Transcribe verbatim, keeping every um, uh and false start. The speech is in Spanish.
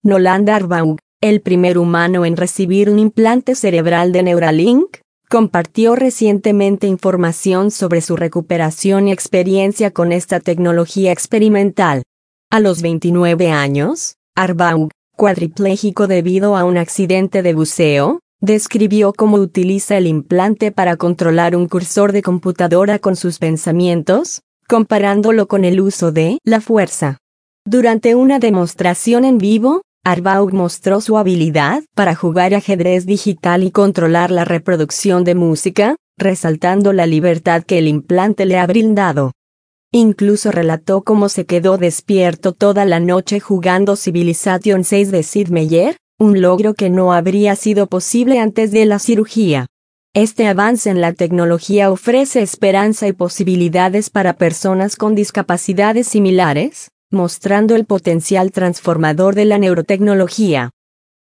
Nolan Darbaugh, el primer humano en recibir un implante cerebral de Neuralink, compartió recientemente información sobre su recuperación y experiencia con esta tecnología experimental. A los veintinueve años, Darbaugh, cuadripléjico debido a un accidente de buceo, describió cómo utiliza el implante para controlar un cursor de computadora con sus pensamientos, comparándolo con el uso de la fuerza. Durante una demostración en vivo, Darbaugh mostró su habilidad para jugar ajedrez digital y controlar la reproducción de música, resaltando la libertad que el implante le ha brindado. Incluso relató cómo se quedó despierto toda la noche jugando Civilization seis de Sid Meier, un logro que no habría sido posible antes de la cirugía. Este avance en la tecnología ofrece esperanza y posibilidades para personas con discapacidades similares, mostrando el potencial transformador de la neurotecnología.